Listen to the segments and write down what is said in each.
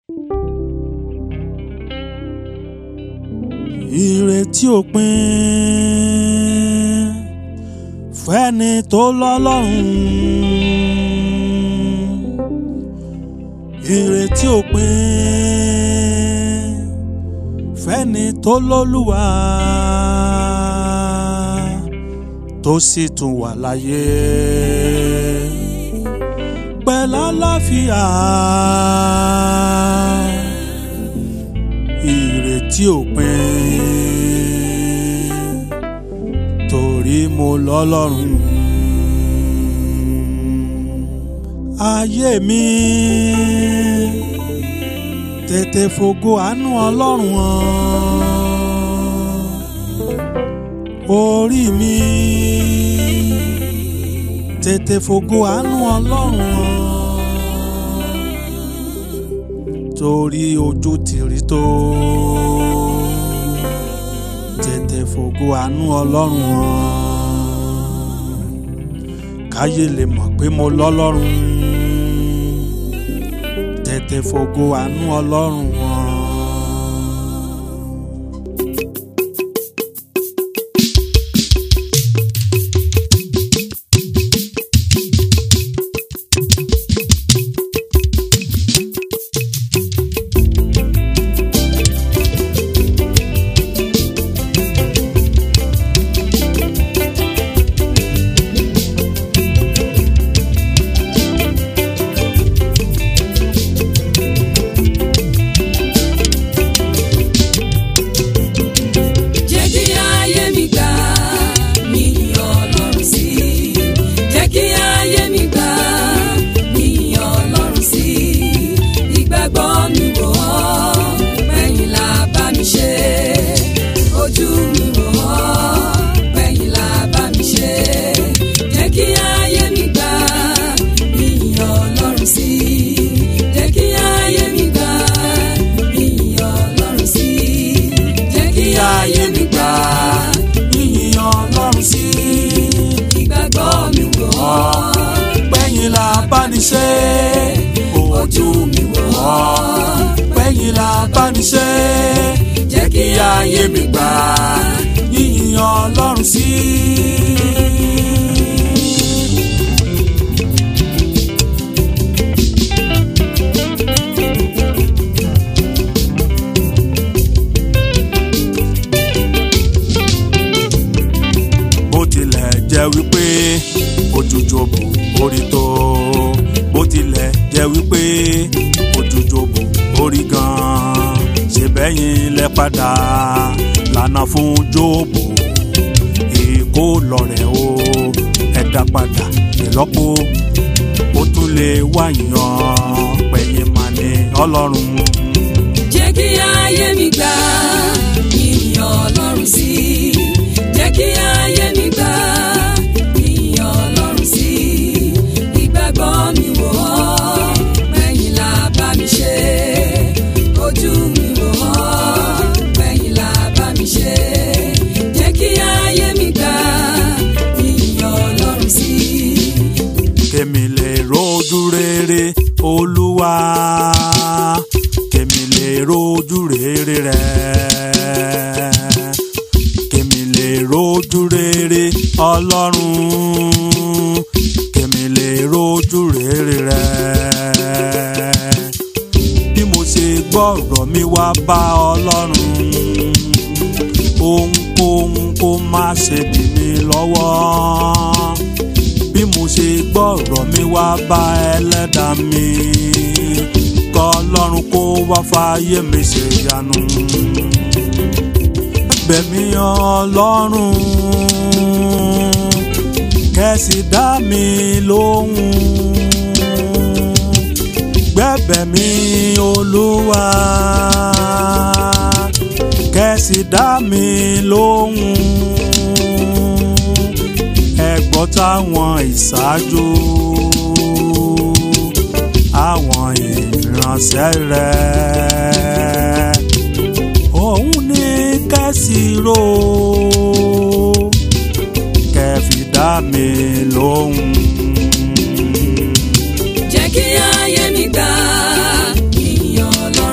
Ìrètí òpin fẹ́ni tó lọ́lọ́run. Ìrètí òpin fẹ́ni tó lólúwa tó sì tún wà láyé pẹ̀lú àlàáfíà. Ìrètí òpin torí mo lọ́lọ́run. Ayé mi tètè fògo àánú Ọlọ́run hàn. Orí mi tètè fògo àánú Ọlọ́run hàn. Torí ojú ti rí tó tètè fògo àánú Ọlọ́run hàn. Káyé lè mọ̀ pé mo lọ́lọ́run. Tètè fògo àánú Ọlọ́run hàn. Ojú mi wò ọ́, pẹ́yìn la bá ní ṣe, jẹ́ kí ayé mi gbà yìnyín Ọlọ́run sí. Bó tilẹ̀ jẹ́ wípé ojú Jóòbù orí tó, bó tilẹ̀ jẹ́ wípé ojú Jóòbù orí gan-an, ṣe bẹ́yìn lẹ padà lànà fún Jóòbù. Èkó lọ̀rẹ́ o, ẹ̀dá padà ìlọ́po, ó tún lè wáyàn pẹ̀yìn mà ní Ọlọ́run. Jẹ́ kí ayé mi gbà yìnyín Ọlọ́run sí, jẹ́ kí ayé mi gbà yìnyín Ọlọ́run sí. Ìgbàgbọ́ mi wò ọ́, pẹ́yìn la bá mi ṣe. Ojú mi wò ọ́, pẹ́yìn la bá mi ṣe. Jẹ́ kí ayé mi gbà yìnyín Ọlọ́run sí. Kèmi lè rojú rere Olúwa, kèmi lè rojú rere rẹ̀, kèmi lè rojú rere Ọlọ́run, kèmi lè rojú rere rẹ̀. Bí mo ṣe gbọ́rọ̀ mi wá bá Ọlọ́run, ohunkóhun kó má ṣe dì mí lọ́wọ́. Bí mo ṣe gbọ́rọ̀ mi wá bá Ẹlẹ́dàá mi, kọ́ Ọlọ́run kó wá fàyè mi ṣe ìyanu. Bẹ̀ mí Ọlọ́run, kẹ́sì dá mi lóhùn. Gbẹ̀bẹ̀ mi Olúwa, kẹ́sì dá mi lóhùn. Ẹ gbọ́ táwọn ìṣáájú, àwọn ìránṣẹ́ rẹ̀, òun ní kẹ́sì rò, kẹ́fì dá mi lóhùn. Jẹ́ kí ayé mi gbà yìnyín Ọlọ́run.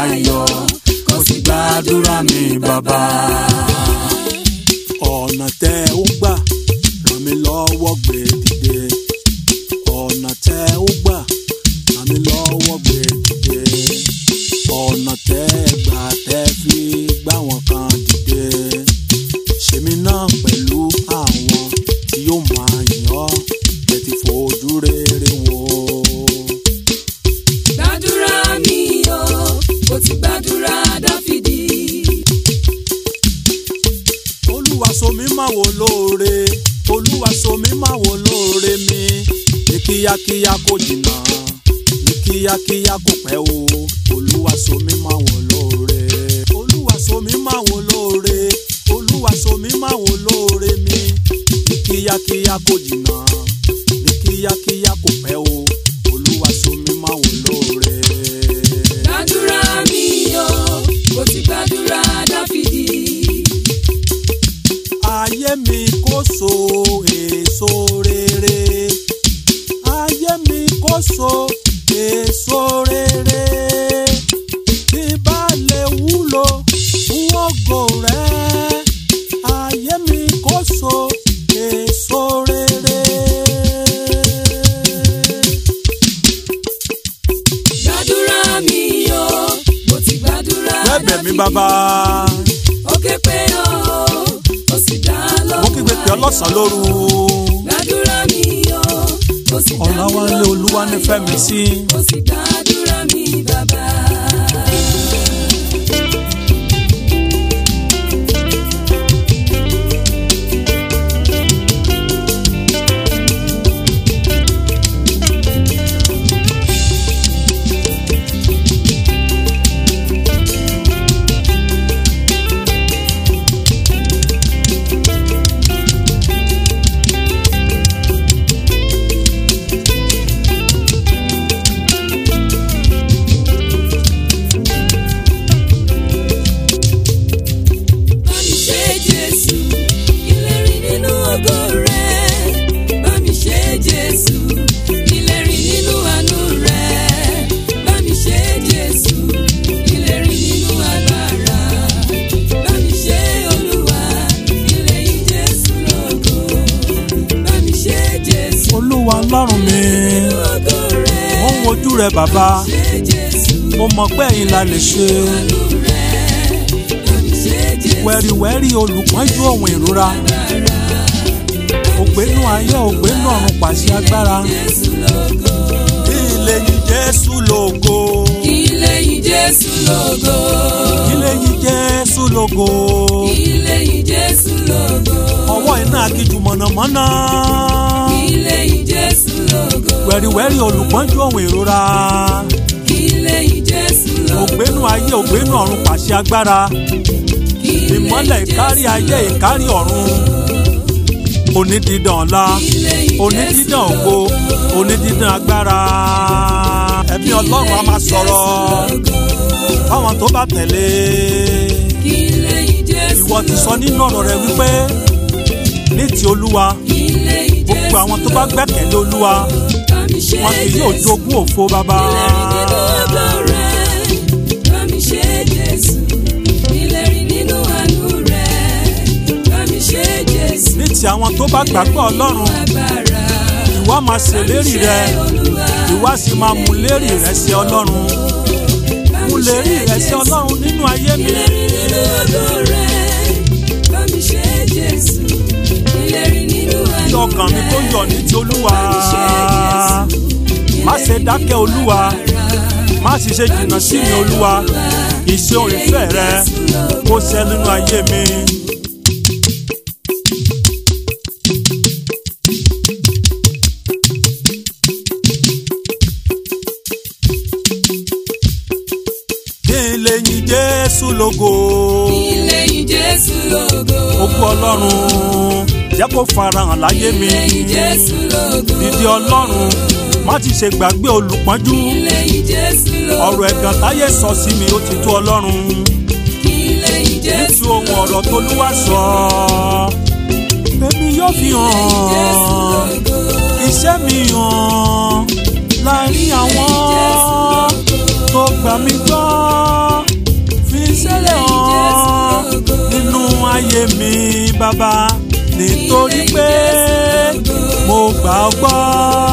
ayọ̀ kó sì gbàdúrà mi bàbá. Ọ̀nà tẹ́ ó gbà ràn mí lọ́wọ́ gbé dìde. Ọ̀nà tẹ́ ó gbà ràn mí lọ́wọ́ gbé dìde. Ọ̀nà tẹ́ gbà tẹ́ fi gbá wọn kan dìde. Ṣèmi náà pẹ̀lú àwọn tí yóò máa yìn ọ́ ẹ ti fojú rere wò. Gbàdúrà mi o, ó ti gbàdúrà Dáfídì. Olúwa so mí máa wò lóore, Olúwa so mí máa wò lóore mi. Ní kíákíá kò jìnnà, ní kíákíá kò pẹ́ o. Olúwa so mí máa wò lóore, Olúwa so mí máa wò lóore, Olúwa so mí máa wò lóore mi. Ní kíákíá kò jìnnà, ní kíákíá kò pẹ́ o. Olúwa so mí máa wò lóore. Gbàdúrà mi o, ó ti gbàdúrà Dáfídì. Ayé mi kó so èso rere, ayé mi kó so èso rere. Bí bá lè wúlò fún ògo rẹ, ayé mi kó so èso rere. Gbàdúrà mi o, ó ti gbàdúrà Dáfídì. Bẹ́ẹ̀ mi bàbá. Ó ké pé o, ó sì dá lóhùn. Mo kígbe pé ọlọ́sàn lóru. Gbàdúrà mi o, ó sì dá mi lóhùn. Ọláwálé Olúwa nífẹ̀ẹ́ mi sí. Ó sì gbàdúrà mi bàbá. Olúwa Ọlọ́run mi, mo ń wojú rẹ bàbá, mo mọ̀ pé ẹ̀yin la lè ṣe. Wẹ̀rìwẹ̀rì olùpọ́njú òun ìrora, ògbénú ayé ògbénú ọ̀run pàṣẹ agbára. Kí ilé yìn Jésù lógo, Kí ilé yìn Jésù lógo, kí ilé yìn Jésù lógo. kí ilé yìn Jésù lógo, Ọwọ́ iná akíjú mọ̀nàmọ́ná. kí ilé yìn Jésù lógo, Wẹ̀rìwẹ̀rì olùpọ́njú òun ìrora, kí ilé yìn Jésù lógo, ògbénú ayé ògbénú ọ̀run pàṣẹ agbára. kí ilé yìn Ìmọ́lẹ̀ ìkárí ayé ìkárí ọ̀run. Onídídán ọlá, onídídán ògo, onídídán agbára. Ẹ̀mí Ọlọ́run a máa sọ̀rọ̀ fáwọn tó bá tẹ̀lé. kí ilé yìn Jésù Ìwọ ti sọ nínú ọ̀rọ̀ rẹ wípé ní ti Olúwa, kí ilé yìn Jésù gbogbo àwọn tó bá gbẹ́kẹ̀lé Olúwa, bámi ṣe wọn kì yóò jogún òfo bàbá. nínú ògo rẹ, bámi ṣe Jésù, ìlérí nínú àánú rẹ, bámi ṣe Jésù, Ní ti àwọn tó bá gbàgbọ́ Ọlọ́run, agbára, ìwọ máa ṣèlérí rẹ, ìwọ sì máa mú lérí rẹ sí Ọlọ́run. Mú lérí rẹ sí Ọlọ́run nínú ayé mi. ìlérí nínú ògo rẹ, bámi ṣe Jésù, ìlérí nínú àánú rẹ, Kí ọkàn mi kó yọ̀ ní ti Olúwa. Má ṣe dákẹ́ Olúwa, má sì ṣe jìnnà sí mi Olúwa. Ìṣe ìfẹ́ rẹ kó ṣẹ nínú ayé mi. Kí ilé yìn Jésù lógo. kí ilé yìn Jésù lógo, Ògo Ọlọ́run jẹ́ kó farahàn láyé mi. ilé yìn Jésù lógo, Dídí Ọlọ́run má ti ṣe gbàgbé olùpọ́njú. ilé yìn Jésù lógo, Ọ̀rọ̀ ẹ̀gàn táyé sọ sí mi ó ti tó Ọlọ́run. kí ilé yìn Jésù Nítorí ohun ọ̀rọ̀ t'Olúwa sọ, èmi yóò fi hàn iṣẹ́ mi hàn láàrin àwọn tó gbà mí gbọ́. bàbá nítorí pé mo gbà ọ́ gbọ́.